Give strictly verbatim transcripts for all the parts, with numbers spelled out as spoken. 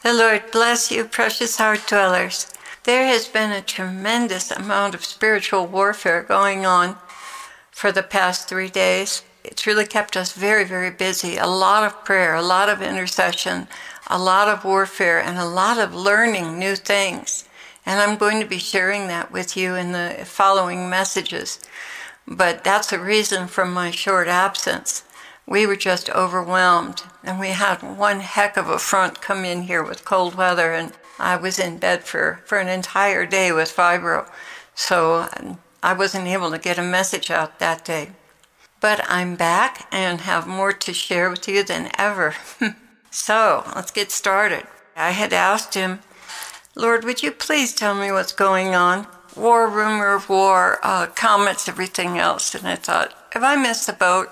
The Lord bless you, precious heart dwellers. There has been a tremendous amount of spiritual warfare going on for the past three days. It's really kept us very, very busy. A lot of prayer, a lot of intercession, a lot of warfare, and a lot of learning new things. And I'm going to be sharing that with you in the following messages. But that's the reason for my short absence. We were just overwhelmed, and we had one heck of a front come in here with cold weather, and I was in bed for, for an entire day with fibro, so I wasn't able to get a message out that day. But I'm back and have more to share with you than ever. So, let's get started. I had asked him, Lord, would you please tell me what's going on? War, rumor of war, uh, comets, everything else. And I thought, have I missed the boat?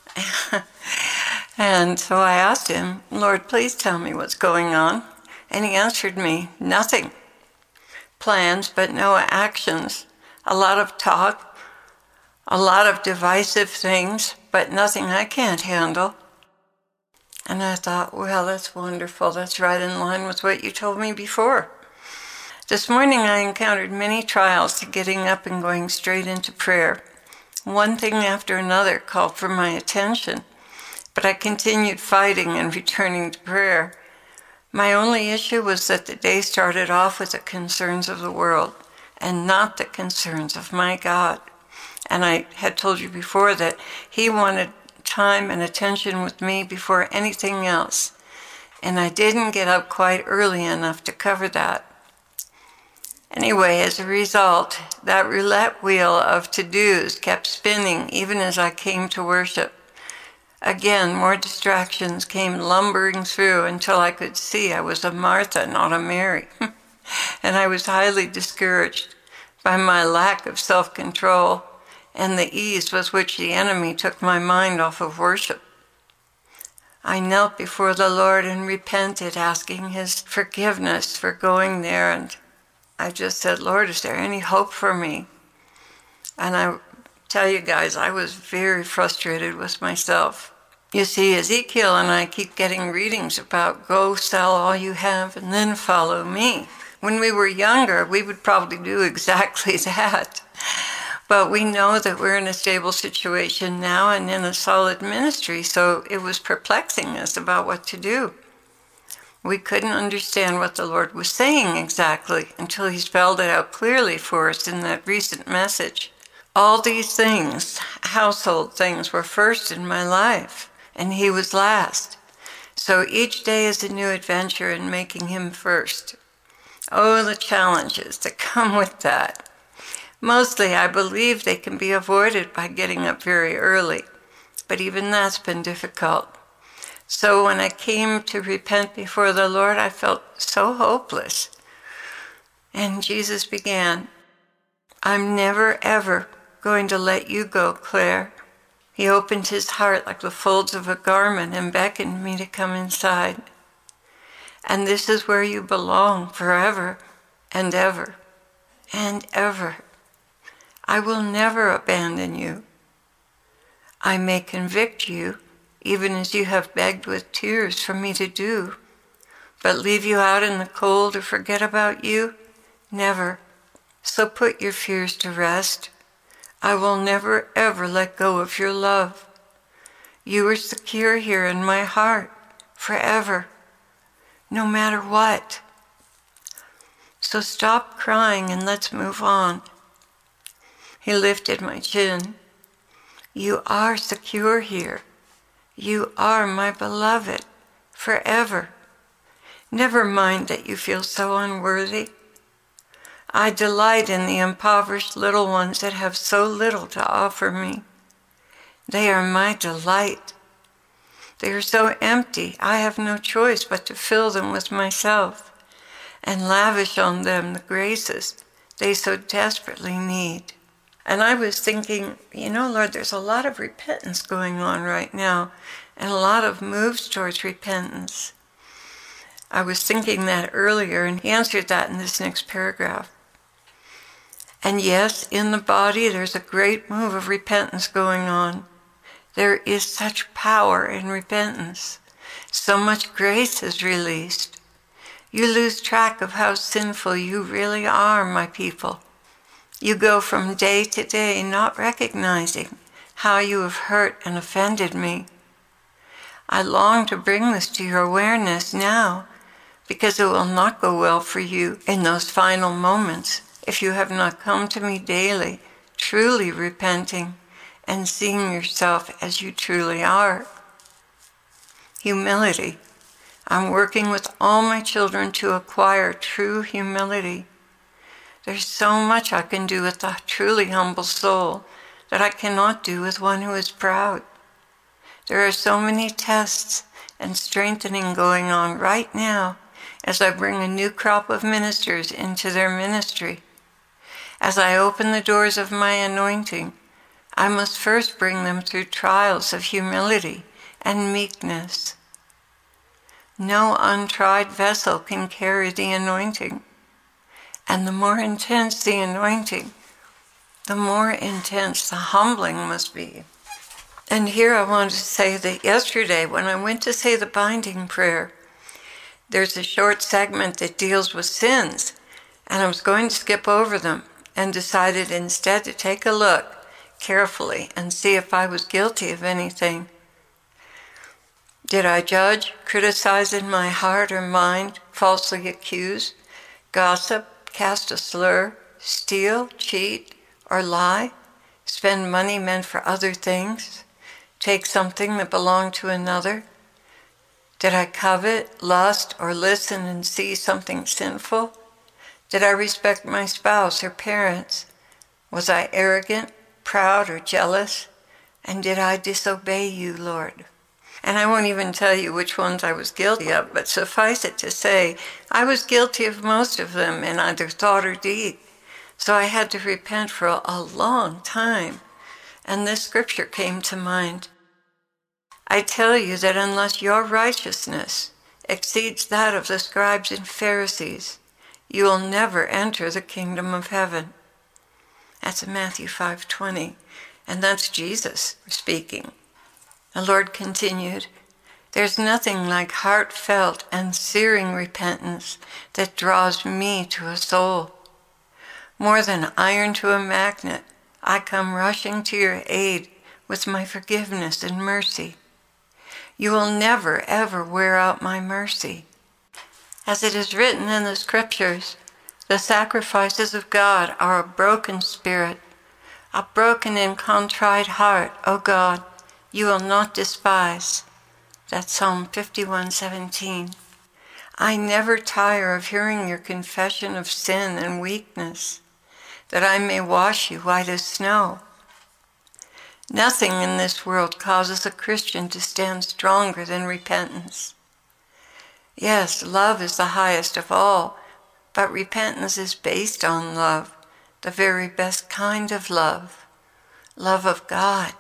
And so I asked him, Lord, please tell me what's going on. And he answered me, nothing. Plans, but no actions. A lot of talk, a lot of divisive things, but nothing I can't handle. And I thought, well, that's wonderful. That's right in line with what you told me before. This morning I encountered many trials to getting up and going straight into prayer. One thing after another called for my attention, but I continued fighting and returning to prayer. My only issue was that the day started off with the concerns of the world and not the concerns of my God. And I had told you before that He wanted time and attention with me before anything else. And I didn't get up quite early enough to cover that. Anyway, as a result, that roulette wheel of to-dos kept spinning even as I came to worship. Again, more distractions came lumbering through until I could see I was a Martha, not a Mary. And I was highly discouraged by my lack of self-control and the ease with which the enemy took my mind off of worship. I knelt before the Lord and repented, asking His forgiveness for going there, and I just said, Lord, is there any hope for me? And I tell you guys, I was very frustrated with myself. You see, Ezekiel and I keep getting readings about go sell all you have and then follow me. When we were younger, we would probably do exactly that. But we know that we're in a stable situation now and in a solid ministry, so it was perplexing us about what to do. We couldn't understand what the Lord was saying exactly until He spelled it out clearly for us in that recent message. All these things, household things, were first in my life, and He was last. So each day is a new adventure in making Him first. Oh, the challenges that come with that. Mostly, I believe they can be avoided by getting up very early, but even that's been difficult. So when I came to repent before the Lord, I felt so hopeless. And Jesus began, I'm never, ever going to let you go, Claire. He opened His heart like the folds of a garment and beckoned me to come inside. And this is where you belong forever and ever and ever. I will never abandon you. I may convict you, even as you have begged with tears for me to do, but leave you out in the cold or forget about you? Never. So put your fears to rest. I will never, ever let go of your love. You are secure here in my heart, forever, no matter what. So stop crying and let's move on. He lifted my chin. You are secure here. You are my beloved, forever. Never mind that you feel so unworthy. I delight in the impoverished little ones that have so little to offer me. They are my delight. They are so empty, I have no choice but to fill them with myself and lavish on them the graces they so desperately need. And I was thinking, you know, Lord, there's a lot of repentance going on right now and a lot of moves towards repentance. I was thinking that earlier, and He answered that in this next paragraph. And yes, in the body, there's a great move of repentance going on. There is such power in repentance. So much grace is released. You lose track of how sinful you really are, my people. You go from day to day not recognizing how you have hurt and offended me. I long to bring this to your awareness now, because it will not go well for you in those final moments if you have not come to me daily, truly repenting and seeing yourself as you truly are. Humility. I'm working with all my children to acquire true humility. There's so much I can do with a truly humble soul that I cannot do with one who is proud. There are so many tests and strengthening going on right now as I bring a new crop of ministers into their ministry. As I open the doors of my anointing, I must first bring them through trials of humility and meekness. No untried vessel can carry the anointing. And the more intense the anointing, the more intense the humbling must be. And here I want to say that yesterday when I went to say the binding prayer, there's a short segment that deals with sins, and I was going to skip over them and decided instead to take a look carefully and see if I was guilty of anything. Did I judge, criticize in my heart or mind, falsely accuse, gossip, cast a slur, steal, cheat, or lie, spend money meant for other things, take something that belonged to another? Did I covet, lust, or listen and see something sinful? Did I respect my spouse or parents? Was I arrogant, proud, or jealous? And did I disobey you, Lord? And I won't even tell you which ones I was guilty of, but suffice it to say, I was guilty of most of them in either thought or deed. So I had to repent for a long time. And this scripture came to mind. I tell you that unless your righteousness exceeds that of the scribes and Pharisees, you will never enter the kingdom of heaven. That's in Matthew five twenty, and that's Jesus speaking. The Lord continued, there's nothing like heartfelt and searing repentance that draws me to a soul. More than iron to a magnet, I come rushing to your aid with my forgiveness and mercy. You will never, ever wear out my mercy. As it is written in the scriptures, the sacrifices of God are a broken spirit, a broken and contrite heart, O God, you will not despise. That's Psalm fifty-one seventeen. I never tire of hearing your confession of sin and weakness, that I may wash you white as snow. Nothing in this world causes a Christian to stand stronger than repentance. Yes, love is the highest of all, but repentance is based on love, the very best kind of love, love of God.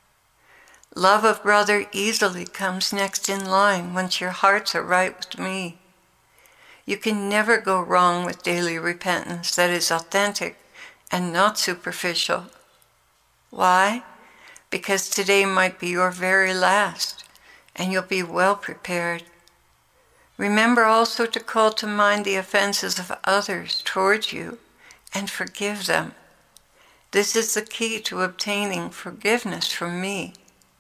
Love of brother easily comes next in line once your hearts are right with me. You can never go wrong with daily repentance that is authentic and not superficial. Why? Because today might be your very last, and you'll be well prepared. Remember also to call to mind the offenses of others towards you and forgive them. This is the key to obtaining forgiveness from me.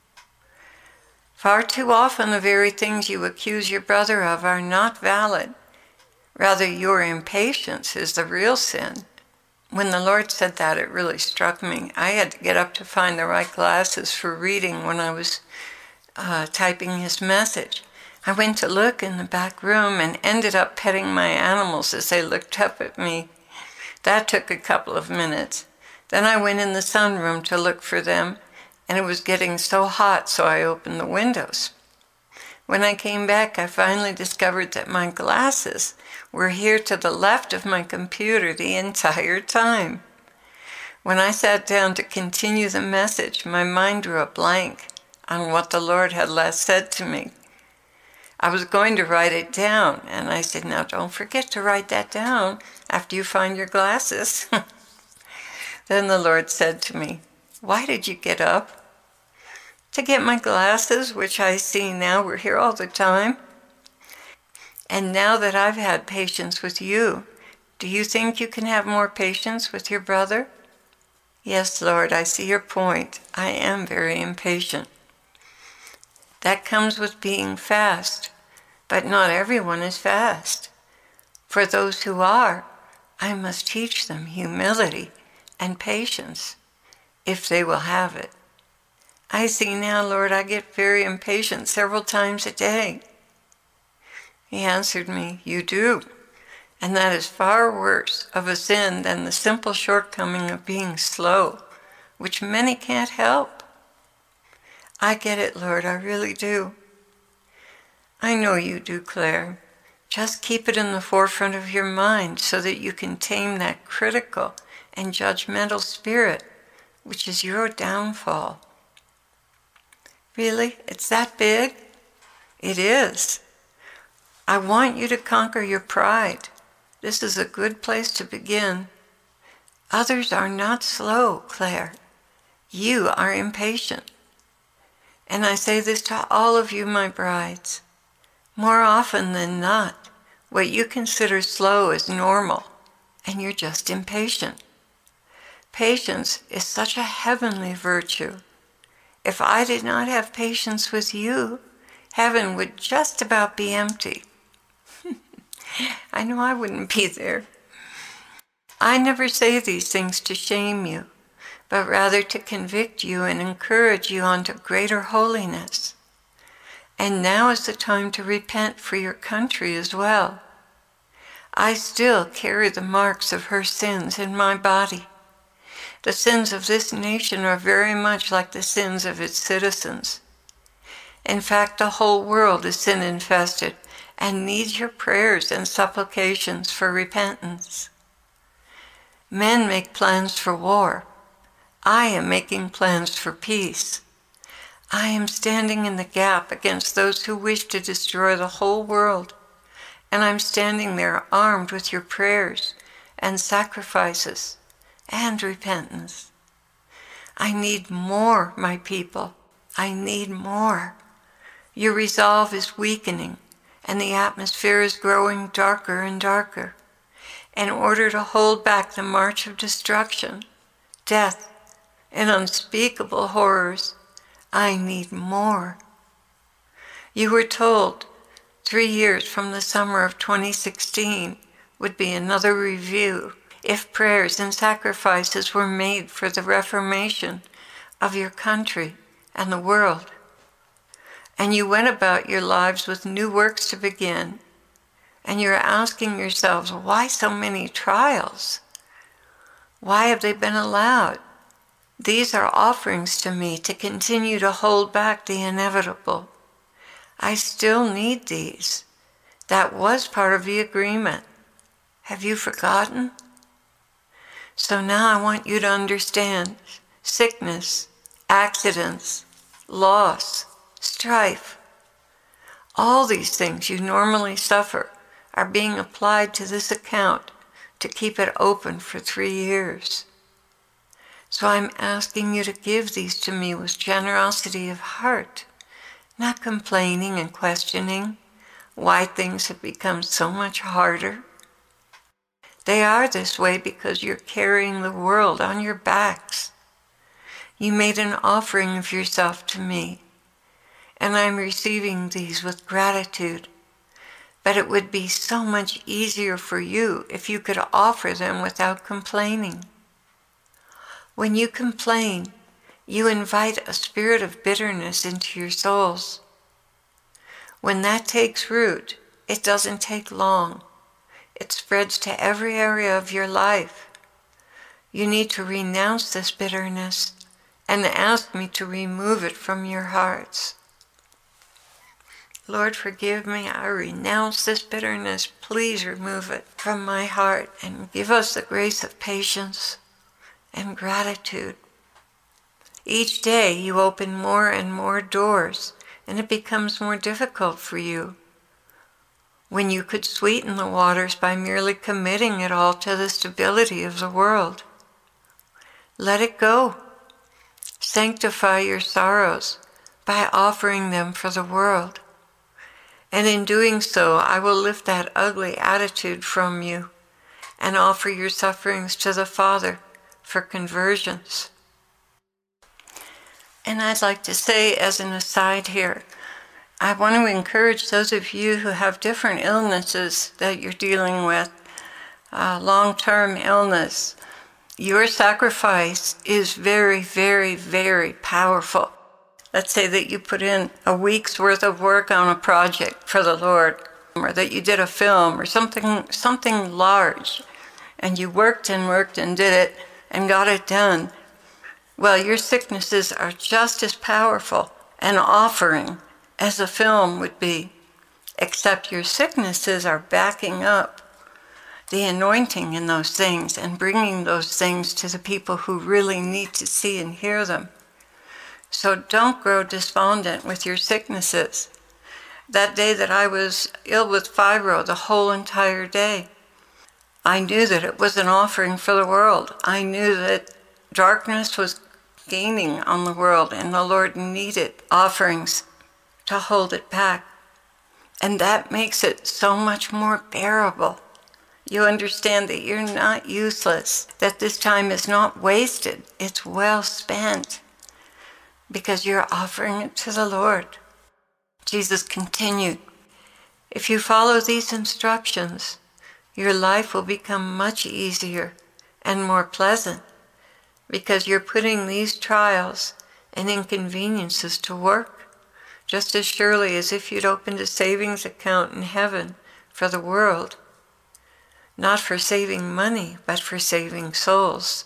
Far too often the very things you accuse your brother of are not valid. Rather, your impatience is the real sin. When the Lord said that, it really struck me. I had to get up to find the right glasses for reading when I was uh, typing his message. I went to look in the back room and ended up petting my animals as they looked up at me. That took a couple of minutes. Then I went in the sunroom to look for them, and it was getting so hot, so I opened the windows. When I came back, I finally discovered that my glasses were here to the left of my computer the entire time. When I sat down to continue the message, my mind drew a blank on what the Lord had last said to me. I was going to write it down, and I said, now don't forget to write that down after you find your glasses. Then the Lord said to me, why did you get up? To get my glasses, which I see now were here all the time. And now that I've had patience with you, do you think you can have more patience with your brother? Yes, Lord, I see your point. I am very impatient. That comes with being fast, but not everyone is fast. For those who are, I must teach them humility and patience, if they will have it. I see now, Lord, I get very impatient several times a day. He answered me, you do, and that is far worse of a sin than the simple shortcoming of being slow, which many can't help. I get it, Lord, I really do. I know you do, Claire. Just keep it in the forefront of your mind so that you can tame that critical and judgmental spirit, which is your downfall. Really? It's that big? It is. I want you to conquer your pride. This is a good place to begin. Others are not slow, Claire. You are impatient. And I say this to all of you, my brides. More often than not, what you consider slow is normal, and you're just impatient. Patience is such a heavenly virtue. If I did not have patience with you, heaven would just about be empty. I know I wouldn't be there. I never say these things to shame you, but rather to convict you and encourage you onto greater holiness. And now is the time to repent for your country as well. I still carry the marks of her sins in my body. The sins of this nation are very much like the sins of its citizens. In fact, the whole world is sin-infested and needs your prayers and supplications for repentance. Men make plans for war. I am making plans for peace. I am standing in the gap against those who wish to destroy the whole world, and I'm standing there armed with your prayers and sacrifices and repentance. I need more, my people. I need more. Your resolve is weakening, and the atmosphere is growing darker and darker. In order to hold back the march of destruction, death, and unspeakable horrors, I need more. You were told three years from the summer of twenty sixteen would be another review if prayers and sacrifices were made for the reformation of your country and the world. And you went about your lives with new works to begin, and you're asking yourselves, why so many trials? Why have they been allowed? These are offerings to me to continue to hold back the inevitable. I still need these. That was part of the agreement. Have you forgotten? So now I want you to understand sickness, accidents, loss, strife. All these things you normally suffer are being applied to this account to keep it open for three years. So I'm asking you to give these to me with generosity of heart, not complaining and questioning why things have become so much harder. They are this way because you're carrying the world on your backs. You made an offering of yourself to me, and I'm receiving these with gratitude. But it would be so much easier for you if you could offer them without complaining. When you complain, you invite a spirit of bitterness into your souls. When that takes root, it doesn't take long. It spreads to every area of your life. You need to renounce this bitterness and ask me to remove it from your hearts. Lord, forgive me. I renounce this bitterness. Please remove it from my heart and give us the grace of patience and gratitude. Each day you open more and more doors, and it becomes more difficult for you. When you could sweeten the waters by merely committing it all to the stability of the world. Let it go. Sanctify your sorrows by offering them for the world. And in doing so, I will lift that ugly attitude from you and offer your sufferings to the Father for conversions. And I'd like to say, as an aside here, I want to encourage those of you who have different illnesses that you're dealing with, uh, long-term illness. Your sacrifice is very, very, very powerful. Let's say that you put in a week's worth of work on a project for the Lord, or that you did a film or something, something large, and you worked and worked and did it and got it done. Well, your sicknesses are just as powerful an offering as a film would be, except your sicknesses are backing up the anointing in those things and bringing those things to the people who really need to see and hear them. So don't grow despondent with your sicknesses. That day that I was ill with fibro, the whole entire day, I knew that it was an offering for the world. I knew that darkness was gaining on the world and the Lord needed offerings to hold it back. And that makes it so much more bearable. You understand that you're not useless, that this time is not wasted, it's well spent, because you're offering it to the Lord. Jesus continued, if you follow these instructions, your life will become much easier and more pleasant, because you're putting these trials and inconveniences to work, just as surely as if you'd opened a savings account in heaven for the world, not for saving money, but for saving souls.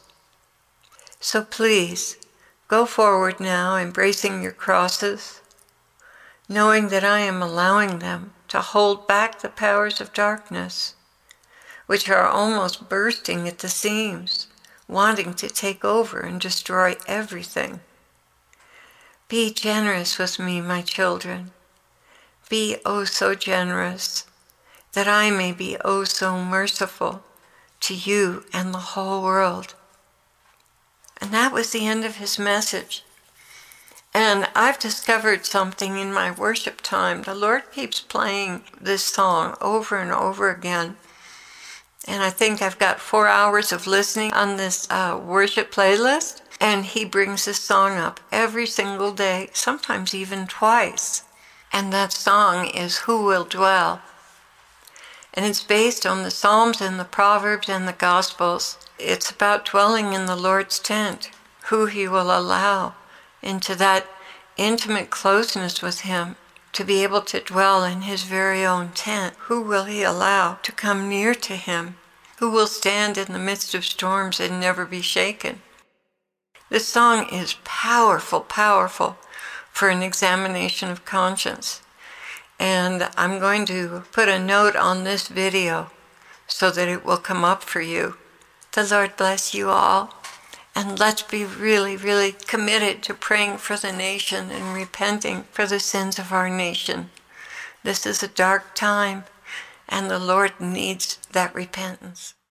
So please, go forward now, embracing your crosses, knowing that I am allowing them to hold back the powers of darkness, which are almost bursting at the seams, wanting to take over and destroy everything. Be generous with me, my children. Be oh so generous, that I may be oh so merciful to you and the whole world. And that was the end of his message. And I've discovered something in my worship time. The Lord keeps playing this song over and over again. And I think I've got four hours of listening on this uh, worship playlist. And he brings this song up every single day, sometimes even twice. And that song is Who Will Dwell? And it's based on the Psalms and the Proverbs and the Gospels. It's about dwelling in the Lord's tent, who he will allow into that intimate closeness with him, to be able to dwell in his very own tent. Who will he allow to come near to him? Who will stand in the midst of storms and never be shaken? This song is powerful, powerful for an examination of conscience. And I'm going to put a note on this video so that it will come up for you. The Lord bless you all. And let's be really, really committed to praying for the nation and repenting for the sins of our nation. This is a dark time, and the Lord needs that repentance.